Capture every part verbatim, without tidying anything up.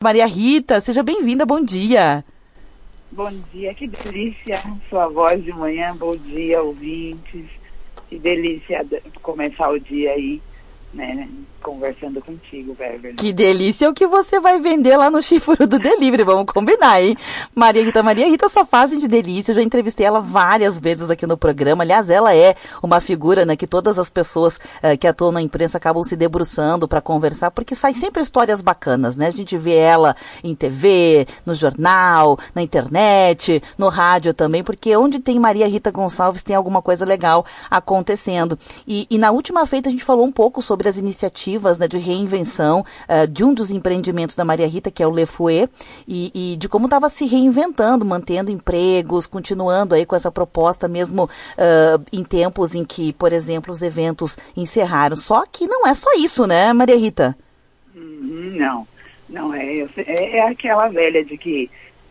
Maria Rita, seja bem-vinda, bom dia. Bom dia, que delícia sua voz de manhã, bom dia, ouvintes. Que delícia começar o dia aí, né, conversando contigo, Beverly. Que delícia o que você vai vender lá no Chifrudo do Delivery, vamos combinar, hein? Maria Rita, Maria Rita só faz de delícia, eu já entrevistei ela várias vezes aqui no programa, aliás, ela é uma figura, né, que todas as pessoas uh, que atuam na imprensa acabam se debruçando para conversar, porque sai sempre histórias bacanas, né? A gente vê ela em T V, no jornal, na internet, no rádio também, porque onde tem Maria Rita Gonçalves tem alguma coisa legal acontecendo. E, e na última feita a gente falou um pouco sobre as iniciativas, né, de reinvenção uh, de um dos empreendimentos da Maria Rita, que é o Le Fouet, e, e de como estava se reinventando, mantendo empregos, continuando aí com essa proposta mesmo uh, em tempos em que, por exemplo, os eventos encerraram. Só que não é só isso, né, Maria Rita? Não, não é. É, é aquela velha de que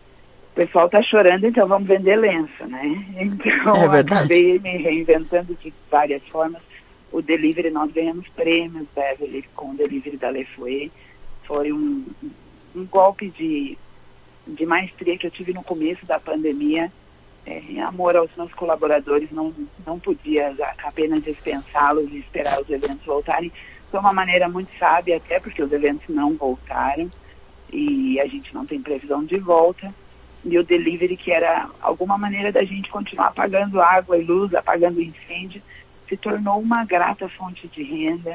o pessoal está chorando, então vamos vender lenço, né? Então é verdade. Acabei me reinventando de várias formas. O delivery, nós ganhamos prêmios, Beverly, com o delivery da Le Fouet. Foi um, um golpe de, de maestria que eu tive no começo da pandemia. É, em amor aos meus colaboradores, não, não podia apenas dispensá-los e esperar os eventos voltarem. Foi uma maneira muito sábia, até porque os eventos não voltaram e a gente não tem previsão de volta. E o delivery, que era alguma maneira da gente continuar apagando água e luz, apagando incêndio, se tornou uma grata fonte de renda,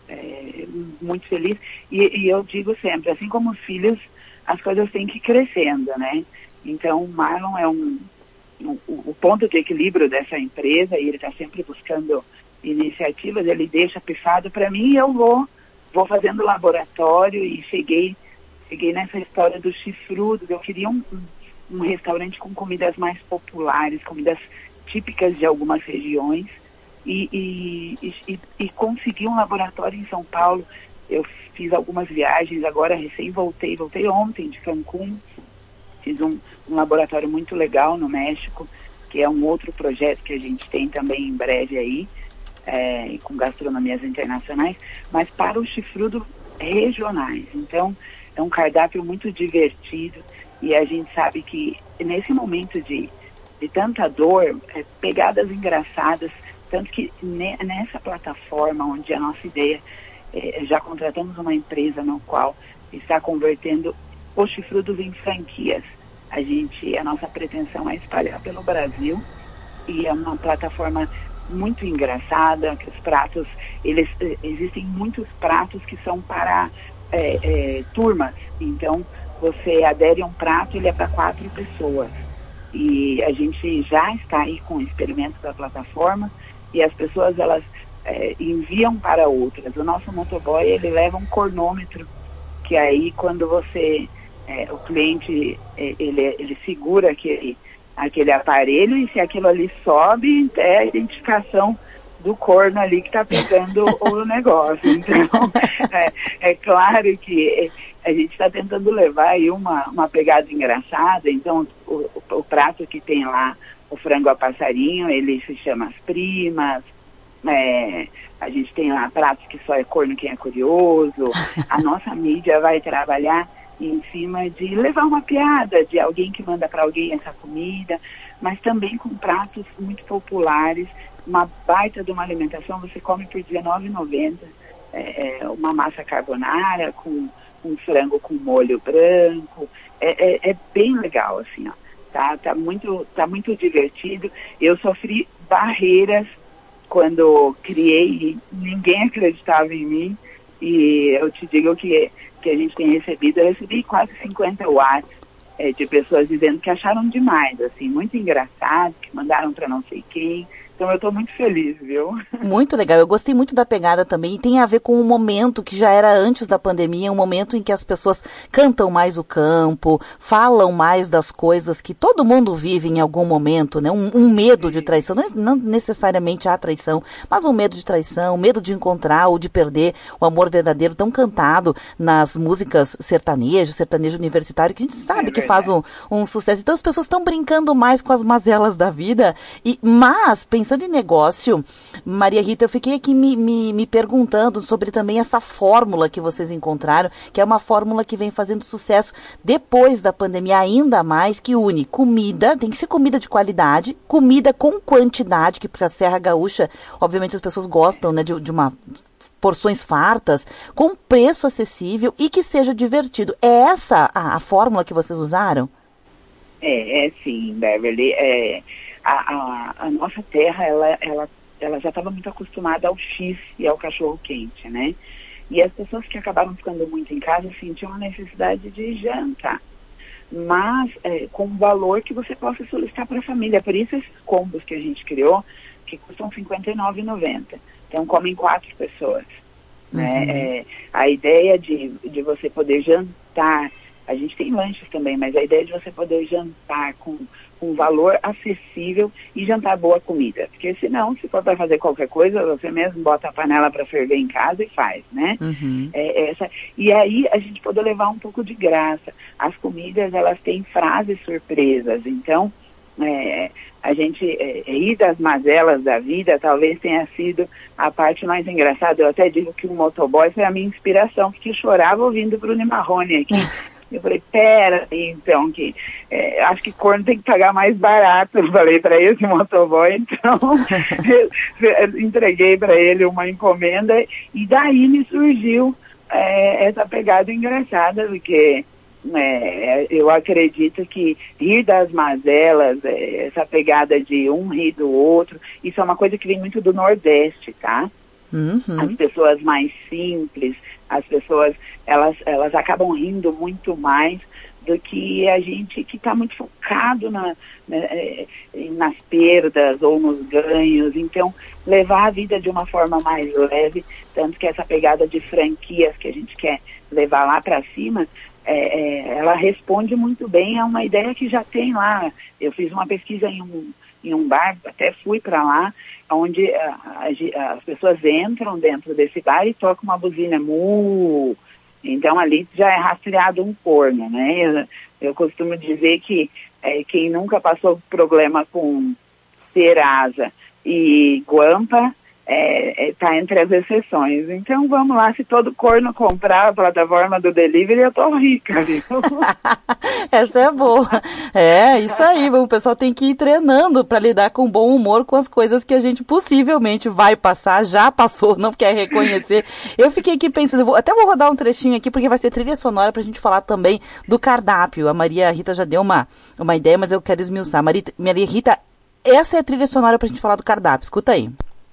é, muito feliz. E, e eu digo sempre, assim como os filhos, as coisas têm que ir crescendo, né? Então, o Marlon é um, um, o ponto de equilíbrio dessa empresa, e ele está sempre buscando iniciativas, ele deixa pifado para mim e eu vou, vou fazendo laboratório e cheguei, cheguei nessa história dos chifrudos. Eu queria um, um, um restaurante com comidas mais populares, comidas típicas de algumas regiões, E, e, e, e consegui um laboratório em São Paulo. Eu fiz algumas viagens, agora recém voltei, voltei ontem de Cancún, fiz um, um laboratório muito legal no México, que é um outro projeto que a gente tem também em breve aí, é, com gastronomias internacionais, mas para os chifrudos regionais. Então, é um cardápio muito divertido e a gente sabe que nesse momento de, de tanta dor, é, pegadas engraçadas. Tanto que nessa plataforma, onde a nossa ideia, é, já contratamos uma empresa no qual está convertendo os chifrudos em franquias. A gente, a nossa pretensão é espalhar pelo Brasil e é uma plataforma muito engraçada, que os pratos, eles, existem muitos pratos que são para é, é, turmas. Então, você adere a um prato, ele é para quatro pessoas. E a gente já está aí com experimentos da plataforma, e as pessoas, elas é, enviam para outras. O nosso motoboy, ele leva um cronômetro, que aí quando você, é, o cliente, é, ele, ele segura aquele, aquele aparelho, e se aquilo ali sobe, é a identificação do corno ali que está pegando o negócio. Então, é, é claro que a gente está tentando levar aí uma, uma pegada engraçada. Então, o, o, o prato que tem lá, o frango a passarinho, ele se chama As Primas. É, a gente tem lá pratos que só é corno quem é curioso. A nossa mídia vai trabalhar em cima de levar uma piada de alguém que manda para alguém essa comida, mas também com pratos muito populares, uma baita de uma alimentação. Você come por dezenove reais e noventa centavos, é, é, uma massa carbonara com um frango com molho branco. É, é, é bem legal, assim, ó. Tá, tá, muito, tá muito divertido. Eu sofri barreiras quando criei, ninguém acreditava em mim, e eu te digo que, que a gente tem recebido, eu recebi quase cinquenta watts é, de pessoas dizendo que acharam demais, assim, muito engraçado, que mandaram para não sei quem. Então eu estou muito feliz, viu? Muito legal, eu gostei muito da pegada também, e tem a ver com um momento que já era antes da pandemia, um momento em que as pessoas cantam mais o campo, falam mais das coisas que todo mundo vive em algum momento, né? Um, um medo de traição, não, é, não necessariamente a traição, mas um medo de traição, um medo de encontrar ou de perder o amor verdadeiro, tão cantado nas músicas sertanejo, sertanejo universitário, que a gente sabe é que faz um, um sucesso. Então as pessoas estão brincando mais com as mazelas da vida, e, mas pensando pensando em negócio, Maria Rita, eu fiquei aqui me, me, me perguntando sobre também essa fórmula que vocês encontraram, que é uma fórmula que vem fazendo sucesso depois da pandemia, ainda mais, que une comida, tem que ser comida de qualidade, comida com quantidade, que para a Serra Gaúcha, obviamente as pessoas gostam, né, de, de uma... porções fartas, com preço acessível e que seja divertido. É essa a, a fórmula que vocês usaram? É, é sim, Beverly. É, a, a, a nossa terra, ela, ela, ela já estava muito acostumada ao X e ao cachorro-quente, né? E as pessoas que acabaram ficando muito em casa sentiam a necessidade de jantar, mas é, com um valor que você possa solicitar para a família. Por isso esses combos que a gente criou, que custam cinquenta e nove reais e noventa centavos. Então, comem quatro pessoas. Uhum. Né? É, a ideia de, de você poder jantar, a gente tem lanches também, mas a ideia de você poder jantar com, com valor acessível e jantar boa comida. Porque senão, se for para fazer qualquer coisa, você mesmo bota a panela para ferver em casa e faz, né? Uhum. É, essa, e aí a gente pode levar um pouco de graça. As comidas, elas têm frases surpresas. Então, é, a gente é, rir das mazelas da vida talvez tenha sido a parte mais engraçada. Eu até digo que o motoboy foi a minha inspiração, porque eu chorava ouvindo Bruno Marrone aqui. Eu falei, pera, então, que é, acho que corno tem que pagar mais barato. Eu falei para esse motoboy, então eu, eu entreguei para ele uma encomenda e daí me surgiu é, essa pegada engraçada, porque É, eu acredito que rir das mazelas, é, essa pegada de um rir do outro, isso é uma coisa que vem muito do Nordeste, tá? Uhum. As pessoas mais simples, as pessoas, elas, elas acabam rindo muito mais do que a gente que está muito focado na, na, nas perdas ou nos ganhos. Então, levar a vida de uma forma mais leve, tanto que essa pegada de franquias que a gente quer levar lá para cima, É, é, ela responde muito bem a uma ideia que já tem lá. Eu fiz uma pesquisa em um, em um bar, até fui para lá, onde a, a, as pessoas entram dentro desse bar e tocam uma buzina, mu. Então ali já é rastreado um corno, né? Eu, eu costumo dizer que é, quem nunca passou problema com Serasa e Guampa, É, é, tá entre as exceções. Então vamos lá, se todo corno comprar a plataforma do delivery, eu tô rica, viu? Essa é boa. É, isso aí, o pessoal tem que ir treinando para lidar com bom humor com as coisas que a gente possivelmente vai passar, já passou, não quer reconhecer. Eu fiquei aqui pensando, vou, até vou rodar um trechinho aqui, porque vai ser trilha sonora pra gente falar também do cardápio. A Maria Rita já deu uma, uma ideia, mas eu quero esmiuçar. Maria, Maria Rita, essa é a trilha sonora pra gente falar do cardápio. Escuta aí.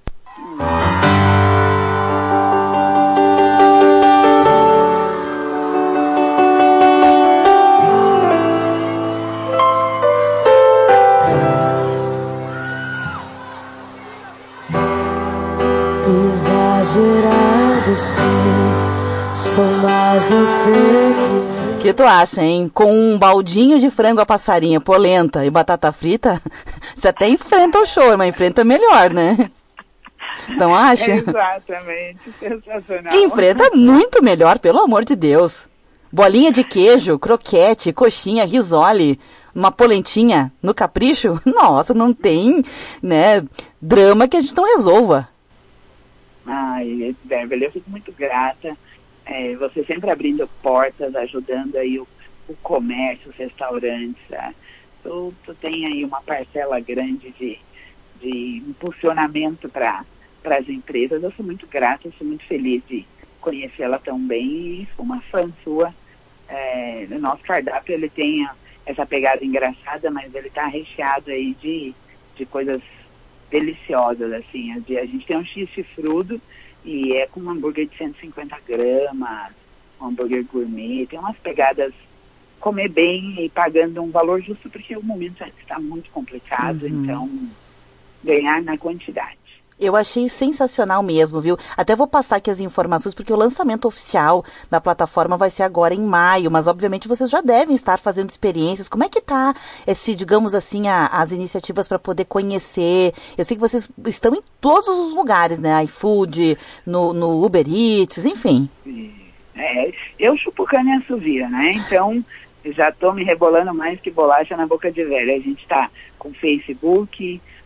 Exagerado sim, sou mais você que... O que tu acha, hein? Com um baldinho de frango a passarinho, polenta e batata frita, você até enfrenta o show, mas enfrenta melhor, né? Não acha? É exatamente, sensacional. Enfrenta muito melhor, pelo amor de Deus. Bolinha de queijo, croquete, coxinha, risole, uma polentinha no capricho. Nossa, não tem, né, drama que a gente não resolva. Ai, Beverly, eu fico muito grata. É, você sempre abrindo portas, ajudando aí o, o comércio, os restaurantes. Tá? Tu, tu tem aí uma parcela grande de, de impulsionamento para para as empresas. Eu sou muito grata, eu sou muito feliz de conhecê-la tão bem e sou uma fã sua. É, o nosso cardápio, ele tem essa pegada engraçada, mas ele está recheado aí de, de coisas deliciosas, assim. A gente tem um x-frudo e é com um hambúrguer de cento e cinquenta gramas, um hambúrguer gourmet, tem umas pegadas, comer bem e pagando um valor justo, porque o momento está muito complicado, uhum. Então ganhar na quantidade. Eu achei sensacional mesmo, viu? Até vou passar aqui as informações, porque o lançamento oficial da plataforma vai ser agora em maio, mas obviamente vocês já devem estar fazendo experiências. Como é que tá esse, digamos assim, a, as iniciativas para poder conhecer? Eu sei que vocês estão em todos os lugares, né? iFood, no, no Uber Eats, enfim. É, eu chupo cana e assovio, né? Então, já estou me rebolando mais que bolacha na boca de velha. A gente está com Facebook,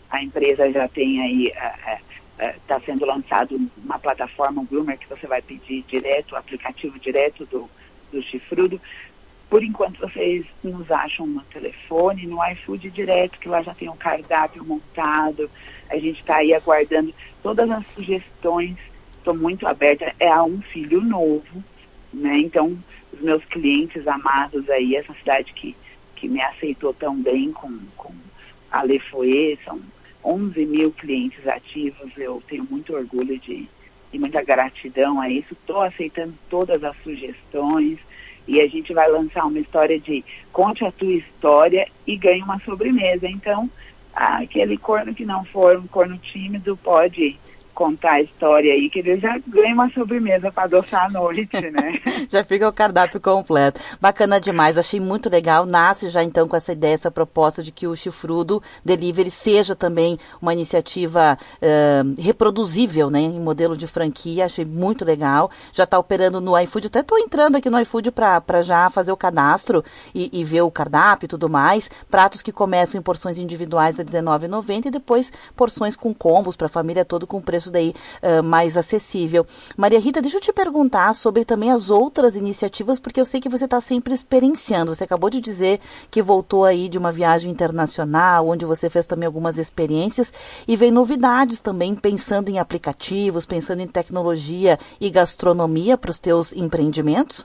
a empresa já tem aí, está sendo lançado uma plataforma, um Groomer, que você vai pedir direto, o aplicativo direto do, do Chifrudo. Por enquanto vocês nos acham no telefone, no iFood direto, que lá já tem um cardápio montado. A gente está aí aguardando todas as sugestões. Estou muito aberta. É a Um Filho Novo, né? Então, os meus clientes amados aí, essa cidade que, que me aceitou tão bem com, com a Le Fouet, são onze mil clientes ativos. Eu tenho muito orgulho de, e muita gratidão a isso. Estou aceitando todas as sugestões. E a gente vai lançar uma história de conte a tua história e ganhe uma sobremesa. Então, aquele corno que não for um corno tímido pode contar a história aí, que ele já ganha uma sobremesa para adoçar a noite, né? Já fica o cardápio completo. Bacana demais, achei muito legal. Nasce já então com essa ideia, essa proposta de que o Chifrudo Delivery seja também uma iniciativa uh, reproduzível, né? Em modelo de franquia, achei muito legal. Já está operando no iFood, até estou entrando aqui no iFood para já fazer o cadastro e, e ver o cardápio e tudo mais. Pratos que começam em porções individuais a dezenove reais e noventa centavos e depois porções com combos para a família toda com preço daí uh, mais acessível. Maria Rita, deixa eu te perguntar sobre também as outras iniciativas, porque eu sei que você está sempre experienciando. Você acabou de dizer que voltou aí de uma viagem internacional, onde você fez também algumas experiências e vem novidades também, pensando em aplicativos, pensando em tecnologia e gastronomia para os teus empreendimentos?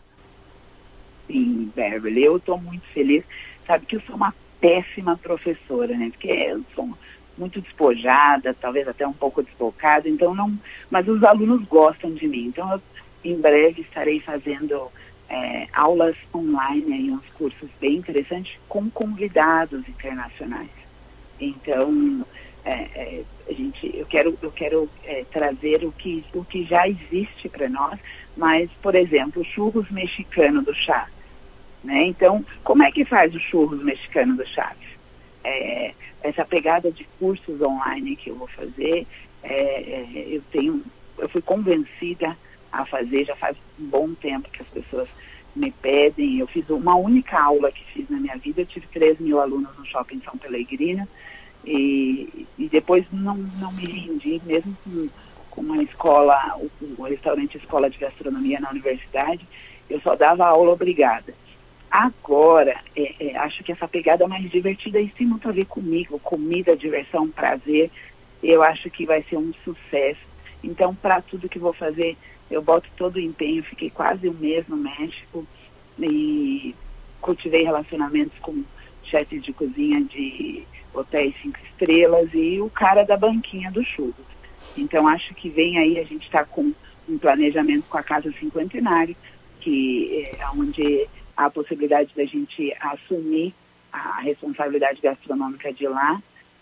Sim, Beverly, eu estou muito feliz. Sabe que eu sou uma péssima professora, né? Porque eu sou muito despojada, talvez até um pouco desbocada, então não, mas os alunos gostam de mim. Então eu, em breve estarei fazendo é, aulas online em uns cursos bem interessantes com convidados internacionais. Então é, é, a gente, eu quero, eu quero é, trazer o que, o que já existe para nós, mas, por exemplo, o churros mexicano do chá. Né? Então, como é que faz o churros mexicano do Chaves? É, essa pegada de cursos online que eu vou fazer, é, é, eu tenho, eu fui convencida a fazer, já faz um bom tempo que as pessoas me pedem. Eu fiz uma única aula que fiz na minha vida, eu tive três mil alunos no Shopping São Pellegrino e, e depois não, não me rendi, mesmo com, com uma escola, o, o restaurante Escola de Gastronomia na universidade, eu só dava aula obrigada. Agora, é, é, acho que essa pegada mais divertida, isso tem muito a ver comigo, comida, diversão, prazer, eu acho que vai ser um sucesso. Então, para tudo que vou fazer, eu boto todo o empenho, fiquei quase um mês no México e cultivei relacionamentos com chefes de cozinha de hotéis cinco estrelas e o cara da banquinha do churros. Então, acho que vem aí, a gente está com um planejamento com a Casa Cinquentenário, que é onde a possibilidade da gente assumir a responsabilidade gastronômica de lá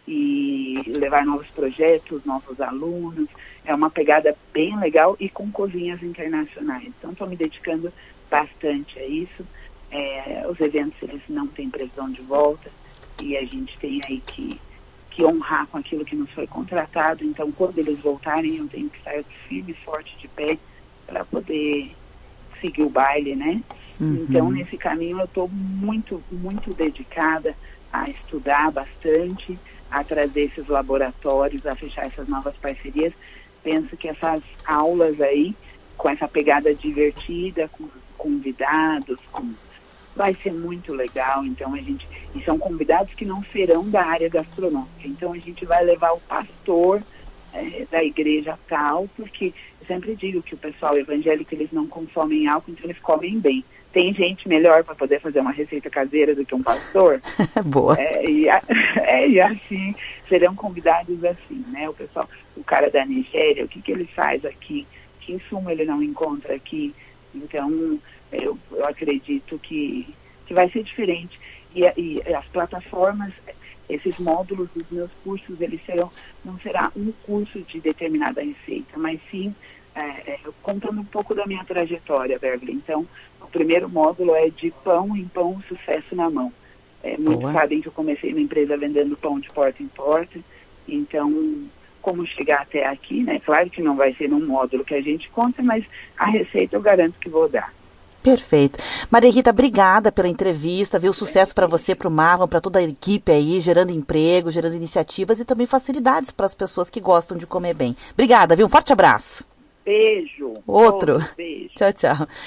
e levar novos projetos, novos alunos. É uma pegada bem legal e com cozinhas internacionais. Então, estou me dedicando bastante a isso. É, os eventos, eles não têm previsão de volta e a gente tem aí que, que honrar com aquilo que nos foi contratado. Então, quando eles voltarem, eu tenho que estar firme e forte de pé para poder seguir o baile, né? Uhum. Então, nesse caminho, eu estou muito, muito dedicada a estudar bastante, a trazer esses laboratórios, a fechar essas novas parcerias. Penso que essas aulas aí, com essa pegada divertida, com convidados, com... vai ser muito legal. Então, a gente... E são convidados que não serão da área gastronômica. Então, a gente vai levar o pastor é, da igreja tal, porque eu sempre digo que o pessoal evangélico, eles não consomem álcool, então eles comem bem. Tem gente melhor para poder fazer uma receita caseira do que um pastor? Boa. É e, a, é, e assim, serão convidados assim, né? O pessoal, o cara da Nigéria, o que, que ele faz aqui? Que insumo ele não encontra aqui? Então, eu, eu acredito que, que vai ser diferente. E, e as plataformas, esses módulos dos meus cursos, eles serão, não será um curso de determinada receita, mas sim, é, contando um pouco da minha trajetória, Beverly. Então, o primeiro módulo é de pão em pão, sucesso na mão. É, muitos Boa. Sabem que eu comecei na empresa vendendo pão de porta em porta, então, como chegar até aqui, né? Claro que não vai ser num módulo que a gente conta, mas a receita eu garanto que vou dar. Perfeito. Maria Rita, obrigada pela entrevista, viu? Sucesso para você, para o Marlon, para toda a equipe aí, gerando emprego, gerando iniciativas e também facilidades para as pessoas que gostam de comer bem. Obrigada, viu? Um forte abraço. Beijo. Outro. Beijo. Tchau, tchau.